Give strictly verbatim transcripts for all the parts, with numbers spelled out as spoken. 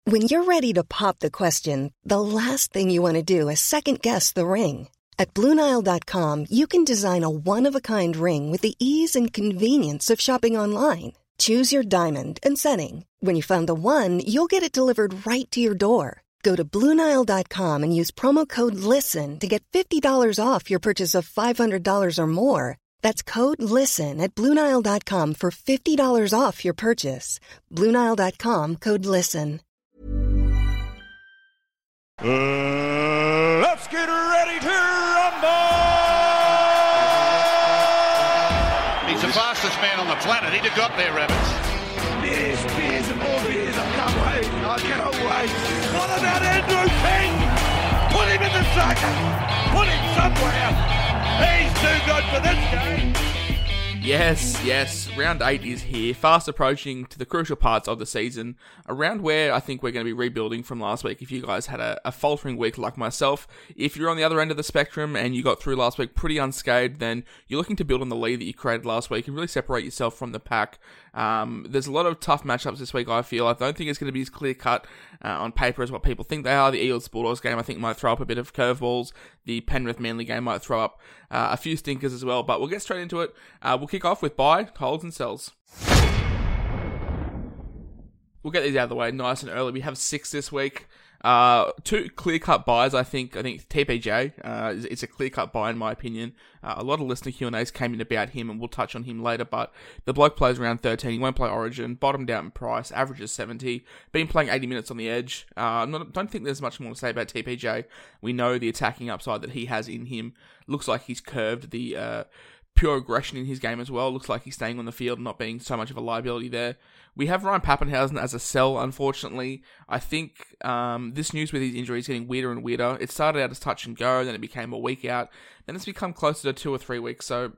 When you're ready to pop the question, the last thing you want to do is second-guess the ring. At Blue Nile dot com, you can design a one-of-a-kind ring with the ease and convenience of shopping online. Choose your diamond and setting. When you find the one, you'll get it delivered right to your door. Go to Blue Nile dot com and use promo code LISTEN to get fifty dollars off your purchase of five hundred dollars or more. That's code LISTEN at Blue Nile dot com for fifty dollars off your purchase. Blue Nile dot com, code LISTEN. Uh, let's get ready to rumble! He's the fastest man on the planet. He'd have got there, Rabbits. Beers, beers, and more beers. I can't wait. I cannot wait. What about Andrew King? Put him in the second. Put him somewhere. He's too good for this game. Yes, yes, round eight is here, fast approaching to the crucial parts of the season, around where I think we're going to be rebuilding from last week. If you guys had a, a faltering week like myself, if you're on the other end of the spectrum and you got through last week pretty unscathed, then you're looking to build on the lead that you created last week and really separate yourself from the pack. Um, there's a lot of tough matchups this week, I feel. I don't think it's going to be as clear-cut uh, on paper as what people think they are. The Eels-Bulldogs game, I think, might throw up a bit of curveballs. The Penrith-Manly game might throw up uh, a few stinkers as well, but we'll get straight into it. Uh, we'll kick off with buy, holds, and sells. We'll get these out of the way nice and early. We have six this week. Uh, two clear-cut buys, I think. I think T P J uh, is, is a clear-cut buy in my opinion. Uh, a lot of listener Q and A's came in about him, and we'll touch on him later, but the bloke plays around thirteen. He won't play Origin, bottomed out in price, averages seventy, been playing eighty minutes on the edge. Uh, not, don't think there's much more to say about T P J. We know the attacking upside that he has in him. Looks like he's curved the uh, pure aggression in his game as well. Looks like he's staying on the field, not being so much of a liability there. We have Ryan Papenhuyzen as a sell, unfortunately. I think um, this news with his injury is getting weirder and weirder. It started out as touch and go, then it became a week out, then it's become closer to two or three weeks. So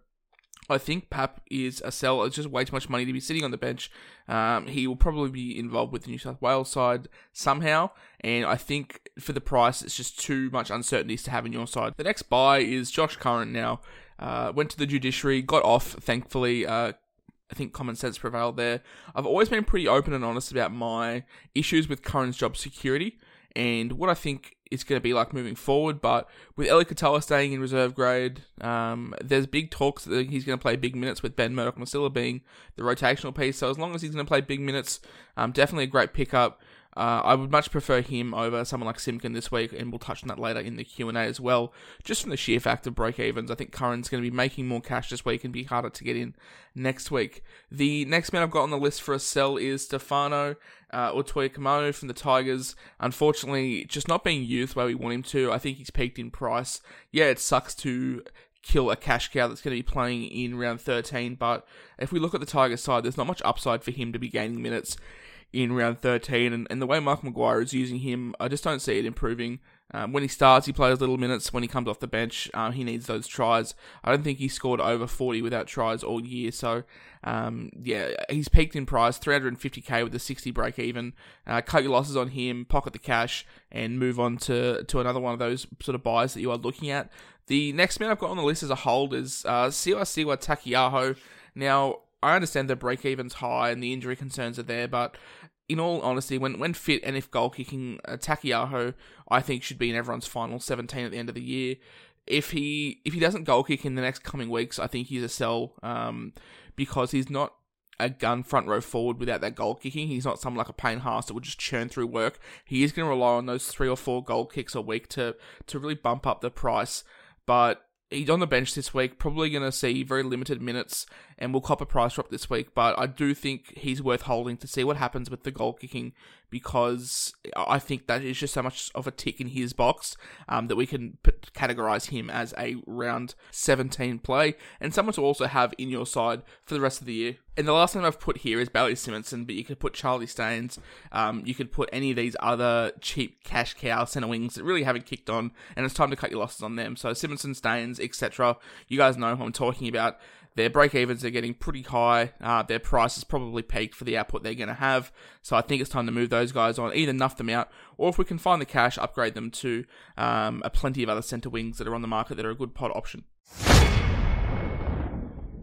I think Pap is a sell. It's just way too much money to be sitting on the bench. Um, he will probably be involved with the New South Wales side somehow, and I think for the price, it's just too much uncertainties to have in your side. The next buy is Josh Curran now. Uh, went to the judiciary, got off, thankfully. Uh, I think common sense prevailed there. I've always been pretty open and honest about my issues with Curran's job security and what I think it's going to be like moving forward. But with Eli Katoa staying in reserve grade, um, there's big talks that he's going to play big minutes with Ben Murdoch-Masila being the rotational piece. So as long as he's going to play big minutes, um, definitely a great pickup. Uh, I would much prefer him over someone like Simpkin this week, and we'll touch on that later in the Q and A as well. Just from the sheer fact of break-evens, I think Curran's going to be making more cash this week and be harder to get in next week. The next man I've got on the list for a sell is Stefano uh, Utoikamanu from the Tigers. Unfortunately, just not being used the way we want him to. I think he's peaked in price. Yeah, it sucks to kill a cash cow that's going to be playing in round thirteen, but if we look at the Tigers side, there's not much upside for him to be gaining minutes in round thirteen, and, and the way Mark Maguire is using him, I just don't see it improving. Um, when he starts, he plays little minutes. When he comes off the bench, um, he needs those tries. I don't think he scored over forty without tries all year, so um, yeah, he's peaked in price, three hundred fifty k with a sixty break even. Uh, cut your losses on him, pocket the cash, and move on to, to another one of those sort of buys that you are looking at. The next man I've got on the list as a hold is uh, Siwa Siwa Takiaho. Now, I understand the break-even's high and the injury concerns are there, but in all honesty, when, when fit and if goal-kicking, uh, Takiaho, I think, should be in everyone's final seventeen at the end of the year. If he if he doesn't goal-kick in the next coming weeks, I think he's a sell um, because he's not a gun front row forward without that goal-kicking. He's not someone like a Payne Haas that will just churn through work. He is going to rely on those three or four goal kicks a week to, to really bump up the price, but he's on the bench this week, probably going to see very limited minutes, and will cop a price drop this week, but I do think he's worth holding to see what happens with the goal kicking, because I think that is just so much of a tick in his box um, that we can put, categorise him as a round seventeen play, and someone to also have in your side for the rest of the year. And the last name I've put here is Bailey Simonson, but you could put Charlie Staines, um, you could put any of these other cheap cash cow centre wings that really haven't kicked on, and it's time to cut your losses on them. So Simonson, Staines, et cetera. You guys know who I'm talking about. Their break-evens are getting pretty high. Uh, their price is probably peaked for the output they're going to have. So I think it's time to move those guys on, either nuff them out, or if we can find the cash, upgrade them to um, a plenty of other centre wings that are on the market that are a good pod option.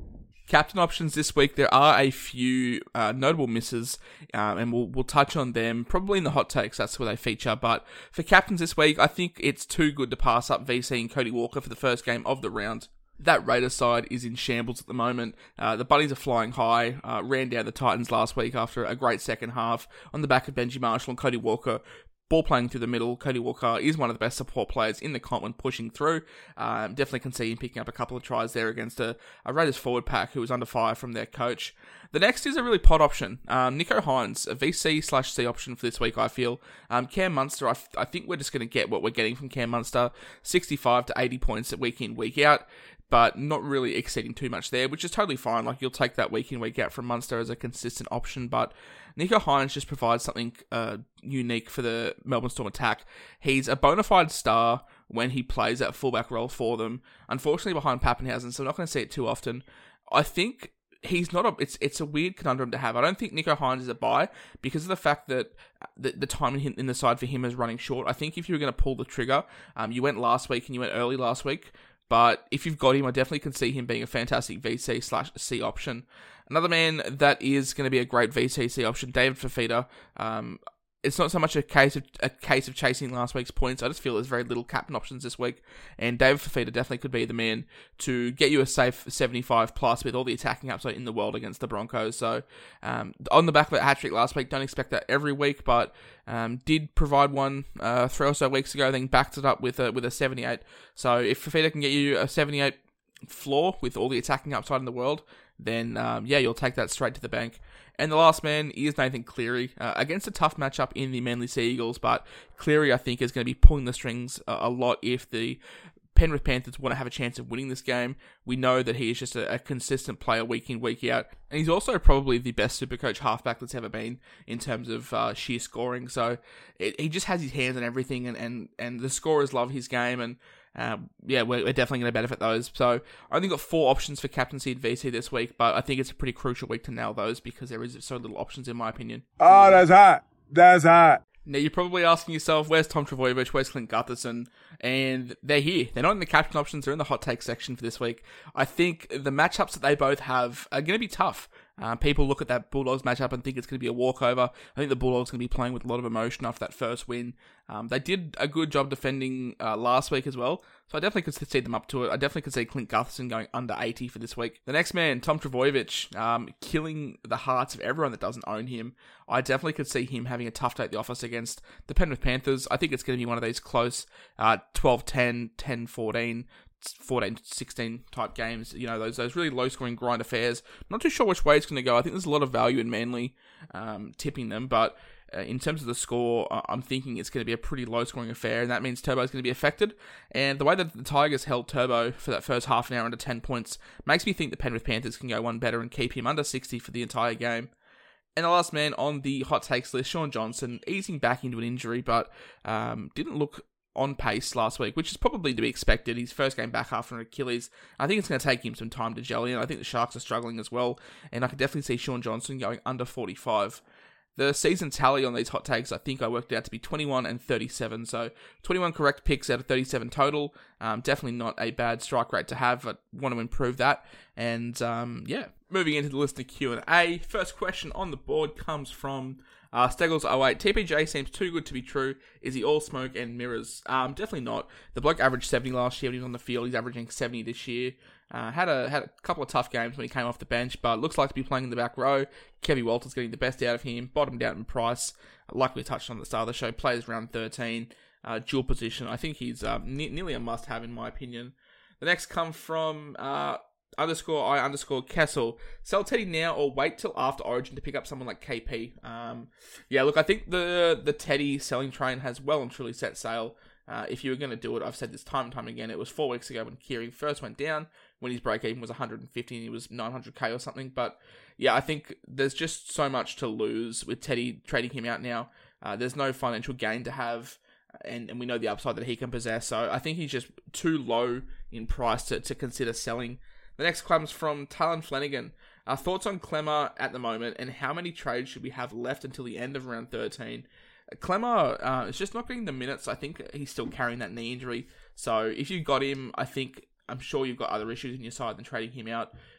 Captain options this week, there are a few uh, notable misses, um, and we'll we'll touch on them probably in the hot takes. That's where they feature. But for captains this week, I think it's too good to pass up V C and Cody Walker for the first game of the round. That Raiders side is in shambles at the moment. Uh, the Bunnies are flying high, uh, ran down the Titans last week after a great second half on the back of Benji Marshall and Cody Walker. Ball playing through the middle. Cody Walker is one of the best support players in the comp when pushing through. Um, definitely can see him picking up a couple of tries there against a, a Raiders forward pack who was under fire from their coach. The next is a really pod option. Um, Nicho Hynes, a V C slash C option for this week, I feel. Um, Cam Munster, I, f- I think we're just going to get what we're getting from Cam Munster. sixty-five to eighty points at week in, week out. But not really exceeding too much there, which is totally fine. Like, you'll take that week in, week out from Munster as a consistent option, but Nicho Hynes just provides something uh, unique for the Melbourne Storm attack. He's a bona fide star when he plays that fullback role for them. Unfortunately, behind Pappenhausen, so I'm not going to see it too often. I think he's not a. It's it's a weird conundrum to have. I don't think Nicho Hynes is a buy because of the fact that the, the time in, in the side for him is running short. I think if you were going to pull the trigger, um, you went last week and you went early last week. But if you've got him, I definitely can see him being a fantastic V C slash C option. Another man that is going to be a great V C C option, David Fifita. Um, it's not so much a case of a case of chasing last week's points. I just feel there's very little captain options this week, and David Fifita definitely could be the man to get you a safe seventy-five plus with all the attacking upside in the world against the Broncos. So um, on the back of that hat trick last week, don't expect that every week, but um, did provide one uh, three or so weeks ago. Then backed it up with a with a seventy-eight. So if Fifita can get you a seventy-eight floor with all the attacking upside in the world, then um, yeah, you'll take that straight to the bank. And the last man is Nathan Cleary, uh, against a tough matchup in the Manly Sea Eagles, but Cleary, I think, is going to be pulling the strings a, a lot if the Penrith Panthers want to have a chance of winning this game. We know that he is just a, a consistent player week in, week out, and he's also probably the best Supercoach halfback that's ever been in terms of uh, sheer scoring, so it, he just has his hands on everything, and, and, and the scorers love his game, and Um, yeah, we're, we're definitely going to benefit those. So I only got four options for captaincy and V C this week, but I think it's a pretty crucial week to nail those because there is so little options in my opinion. Oh, that's hot. That's hot. Now you're probably asking yourself, where's Tom Trbojevic, where's Clint Gutherson? And they're here. They're not in the captain options, they're in the hot take section for this week. I think the matchups that they both have are going to be tough. Uh, people look at that Bulldogs matchup and think it's going to be a walkover. I think the Bulldogs are going to be playing with a lot of emotion after that first win. Um, they did a good job defending uh, last week as well, so I definitely could see them up to it. I definitely could see Clint Gutherson going under eighty for this week. The next man, Tom Trbojevic, um, killing the hearts of everyone that doesn't own him. I definitely could see him having a tough day at the office against the Penrith Panthers. I think it's going to be one of these close uh, twelve ten, ten fourteen, fourteen sixteen type games, you know, those those really low scoring grind affairs. Not too sure which way it's going to go. I think there's a lot of value in Manly um, tipping them, but uh, in terms of the score, uh, I'm thinking it's going to be a pretty low scoring affair, and that means Turbo's going to be affected. And the way that the Tigers held Turbo for that first half an hour under ten points makes me think the Penrith Panthers can go one better and keep him under sixty for the entire game. And the last man on the hot takes list, Shaun Johnson, easing back into an injury, but um, didn't look on pace last week, which is probably to be expected. His first game back after an Achilles. I think it's going to take him some time to gel in. I think the Sharks are struggling as well, and I could definitely see Shaun Johnson going under forty-five. The season tally on these hot takes, I think I worked out to be twenty-one and thirty-seven, so twenty-one correct picks out of thirty-seven total. Um, definitely not a bad strike rate to have. I want to improve that. And um, yeah, moving into the listener Q and A. First question on the board comes from Uh, Steggles oh eight. T P J seems too good to be true. Is he all smoke and mirrors? Um, definitely not. The bloke averaged seventy last year when he was on the field. He's averaging seventy this year. Uh, had a had a couple of tough games when he came off the bench, but looks like to be playing in the back row. Kevin Walters getting the best out of him. Bottomed out in price. Like we touched on at the start of the show, plays round thirteen. Uh, dual position. I think he's uh, ne- nearly a must-have in my opinion. The next come from uh, underscore I underscore Kessel. Sell Teddy now or wait till after Origin to pick up someone like K P. Um, yeah, look, I think the the Teddy selling train has well and truly set sail. Uh, if you were going to do it, I've said this time and time again, it was four weeks ago when Keary first went down, when his break-even was one hundred fifty and he was nine hundred K or something. But yeah, I think there's just so much to lose with Teddy trading him out now. Uh, there's no financial gain to have, and, and we know the upside that he can possess. So I think he's just too low in price to, to consider selling. The next comes from Talon Flanagan. Our thoughts on Clemmer at the moment, and how many trades should we have left until the end of round thirteen? Clemmer uh, is just not getting the minutes. I think he's still carrying that knee injury. So if you got him, I think, I'm sure you've got other issues in your side than trading him out.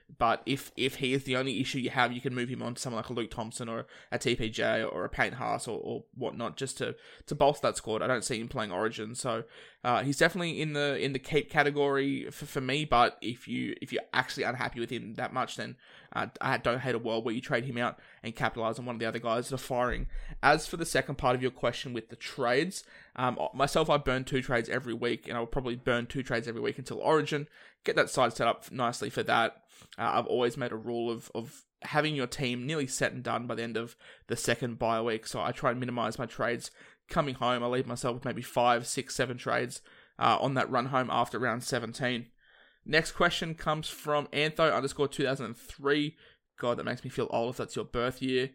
But if if he is the only issue you have, you can move him on to someone like a Luke Thompson or a T P J or a Payne Haas or, or whatnot, just to, to bolster that squad. I don't see him playing Origin, so uh, he's definitely in the in the keep category for, for me. But if you if you're actually unhappy with him that much, then uh, I don't hate a world where you trade him out and capitalize on one of the other guys that are firing. As for the second part of your question with the trades, um, myself, I burn two trades every week, and I'll probably burn two trades every week until Origin. Get that side set up nicely for that. Uh, I've always made a rule of, of having your team nearly set and done by the end of the second bye week, so I try and minimize my trades coming home. I leave myself with maybe five, six, seven trades uh, on that run home after round seventeen. Next question comes from Antho underscore two thousand three. God, that makes me feel old if that's your birth year.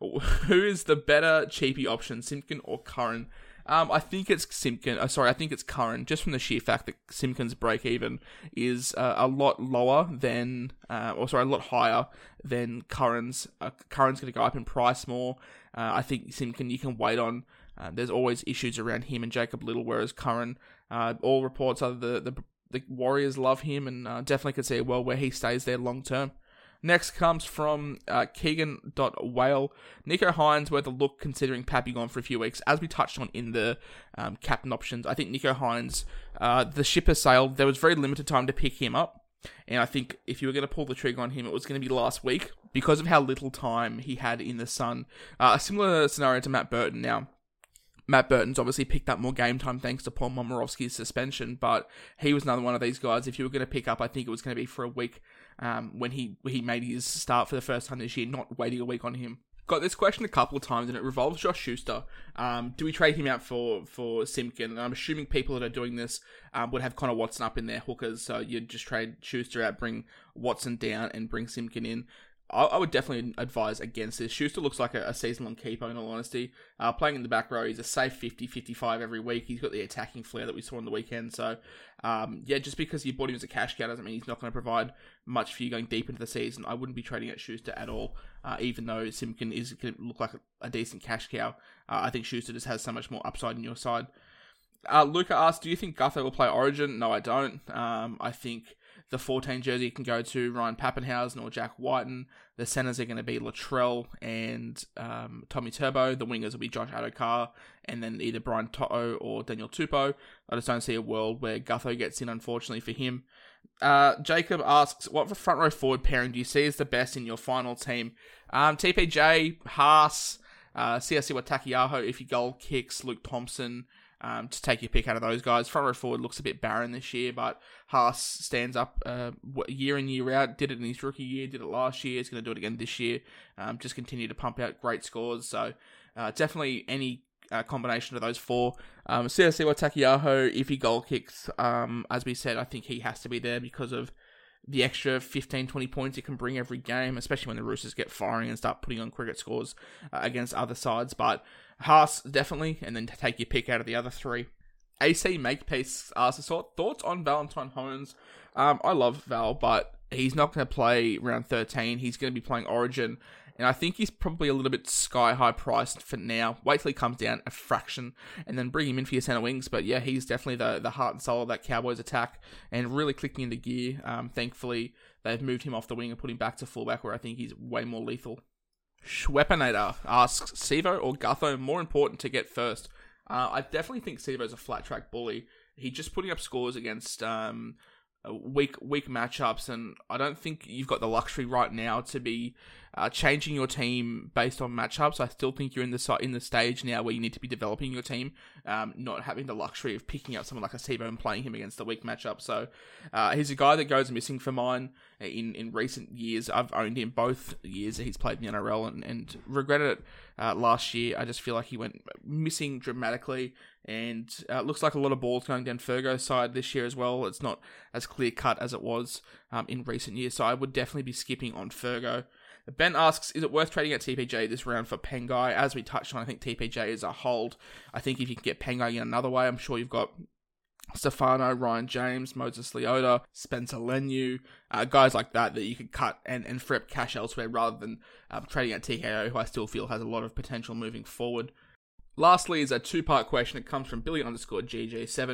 Who is the better cheapie option, Simpkin or Curran? Um, I think it's Simpkin. Uh, sorry, I think it's Curran, just from the sheer fact that Simpkin's break even is uh, a lot lower than, uh, or sorry, a lot higher than Curran's. Uh, Curran's going to go up in price more. Uh, I think Simpkin you can wait on. Uh, there's always issues around him and Jacob Little, whereas Curran, uh, all reports are the, the the Warriors love him and uh, definitely could see a world where he stays there long term. Next comes from uh, Keegan.Whale. Nico Hines worth a look considering Pappy gone for a few weeks. As we touched on in the um, captain options, I think Nico Hines, uh, the ship has sailed. There was very limited time to pick him up. And I think if you were going to pull the trigger on him, it was going to be last week because of how little time he had in the sun. Uh, a similar scenario to Matt Burton now. Matt Burton's obviously picked up more game time thanks to Paul Momirovski's suspension, but he was another one of these guys. If you were going to pick up, I think it was going to be for a week um, when he he made his start for the first time this year, not waiting a week on him. Got this question a couple of times, and it revolves Josh Schuster. Um, do we trade him out for, for Simpkin? And I'm assuming people that are doing this um, would have Connor Watson up in their hookers, so you'd just trade Schuster out, bring Watson down, and bring Simpkin in. I would definitely advise against this. Schuster looks like a, a season-long keeper, in all honesty. Uh, playing in the back row, he's a safe fifty, fifty-five every week. He's got the attacking flair that we saw on the weekend. So, um, yeah, just because you bought him as a cash cow doesn't mean he's not going to provide much for you going deep into the season. I wouldn't be trading at Schuster at all, uh, even though Simpkin is going to look like a, a decent cash cow. Uh, I think Schuster just has so much more upside in your side. Uh, Luca asked, do you think Gutho will play Origin? No, I don't. Um, I think the fourteen jersey can go to Ryan Pappenhausen or Jack Whiten. The centers are going to be Latrell and um, Tommy Turbo. The wingers will be Josh Adokar and then either Brian To'o or Daniel Tupou. I just don't see a world where Gutho gets in, unfortunately, for him. Uh, Jacob asks, what for front row forward pairing do you see as the best in your final team? Um, T P J, Haas, uh, Siasiwa Takiaho, if he goal kicks, Luke Thompson. Um, to take your pick out of those guys. Front row forward looks a bit barren this year, but Haas stands up uh, year in, year out. Did it in his rookie year, did it last year, he's going to do it again this year. Um, just continue to pump out great scores. So uh, definitely any uh, combination of those four. Um, Siasiwa Takiaho, if he goal kicks, um, as we said, I think he has to be there because of the extra fifteen, twenty points it can bring every game, especially when the Roosters get firing and start putting on cricket scores uh, against other sides. But Haas, definitely, and then take your pick out of the other three. A C Makepeace asks, thoughts on Valentine Holmes? Um, I love Val, but he's not going to play round thirteen. He's going to be playing Origin, and I think he's probably a little bit sky-high priced for now. Wait till he comes down a fraction, and then bring him in for your centre wings. But yeah, he's definitely the, the heart and soul of that Cowboys attack, and really clicking into gear. Um, thankfully, they've moved him off the wing and put him back to fullback, where I think he's way more lethal. Schweppinator asks, Sivo or Gutho more important to get first? Uh, I definitely think Sivo's a flat track bully. He's just putting up scores against um, weak weak matchups, and I don't think you've got the luxury right now to be uh, changing your team based on matchups. I still think you're in the in the stage now where you need to be developing your team, um, not having the luxury of picking up someone like a Sivo and playing him against the weak matchup. So uh, he's a guy that goes missing for mine. In, in recent years, I've owned him both years that he's played in the N R L and, and regretted it uh, last year. I just feel like he went missing dramatically, and uh, looks like a lot of balls going down Fergo's side this year as well. It's not as clear-cut as it was um, in recent years, so I would definitely be skipping on Fergo. Ben asks, is it worth trading at T P J this round for Pengai? As we touched on, I think T P J is a hold. I think if you can get Pengai in another way, I'm sure you've got Stefano, Ryan James, Moses Leota, Spencer Leniu, uh, guys like that that you could cut and, and free up cash elsewhere rather than um, trading at T K O, who I still feel has a lot of potential moving forward. Lastly is a two-part question. It comes from Billy underscore G G seven.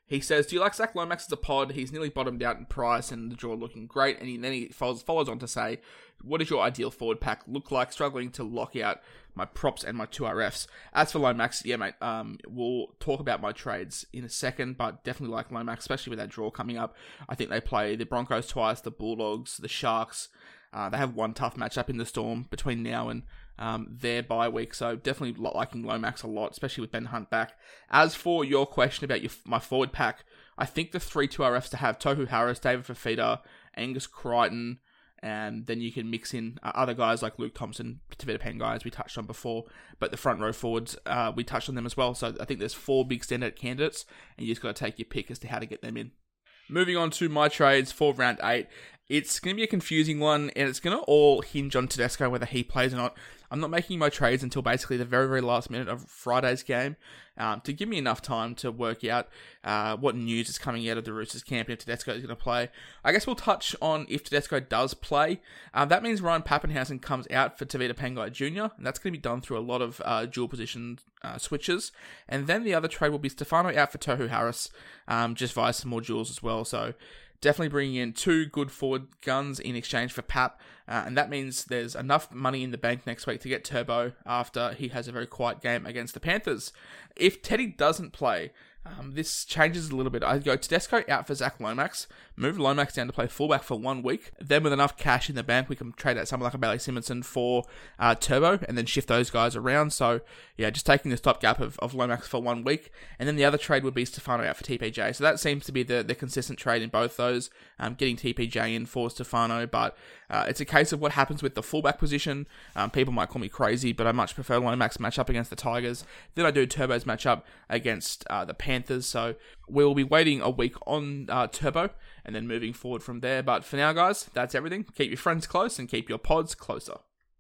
He says, do you like Zach Lomax as a pod? He's nearly bottomed out in price and the draw looking great. And he, then he follows, follows on to say, what does your ideal forward pack look like? Struggling to lock out my props and my two R Fs. As for Lomax, yeah, mate, um, we'll talk about my trades in a second, but definitely like Lomax, especially with that draw coming up. I think they play the Broncos twice, the Bulldogs, the Sharks. Uh, they have one tough matchup in the Storm between now and um, their bye week, so definitely liking Lomax a lot, especially with Ben Hunt back. As for your question about your, my forward pack, I think the three two R Fs to have Tohu Harris, David Fifita, Angus Crichton, and then you can mix in uh, other guys like Luke Thompson, Tevita Pangai, as we touched on before, but the front row forwards, uh, we touched on them as well, so I think there's four big standout candidates, and you just got to take your pick as to how to get them in. Moving on to my trades for round eight. It's going to be a confusing one, and it's going to all hinge on Tedesco, whether he plays or not. I'm not making my trades until basically the very, very last minute of Friday's game um, to give me enough time to work out uh, what news is coming out of the Roosters camp and if Tedesco is going to play. I guess we'll touch on if Tedesco does play. Uh, that means Ryan Pappenhausen comes out for Tevita Pangai Junior, and that's going to be done through a lot of uh, dual position uh, switches. And then the other trade will be Stefano out for Tohu Harris, um, just via some more duels as well. So definitely bringing in two good forward guns in exchange for Pap, uh, and that means there's enough money in the bank next week to get Turbo after he has a very quiet game against the Panthers. If Teddy doesn't play, um, this changes a little bit. I go Tedesco out for Zach Lomax, move Lomax down to play fullback for one week. Then with enough cash in the bank, we can trade out someone like a Bailey Simonson for uh, Turbo and then shift those guys around. So yeah, just taking the stopgap of, of Lomax for one week. And then the other trade would be Stefano out for T P J. So that seems to be the, the consistent trade in both those, um, getting T P J in for Stefano. But uh, it's a case of what happens with the fullback position. Um, people might call me crazy, but I much prefer Lomax match up against the Tigers than I do Turbo's matchup against uh, the Panthers. So we'll be waiting a week on uh, Turbo and then moving forward from there. But for now, guys, that's everything. Keep your friends close and keep your pods closer.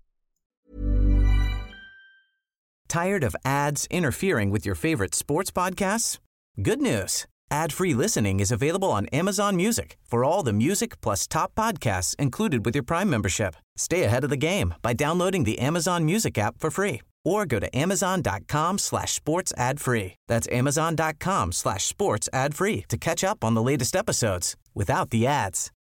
Tired of ads interfering with your favorite sports podcasts? Good news. Ad-free listening is available on Amazon Music for all the music plus top podcasts included with your Prime membership. Stay ahead of the game by downloading the Amazon Music app for free or go to amazon.com slash sports ad free. That's amazon.com slash sports ad free to catch up on the latest episodes without the ads.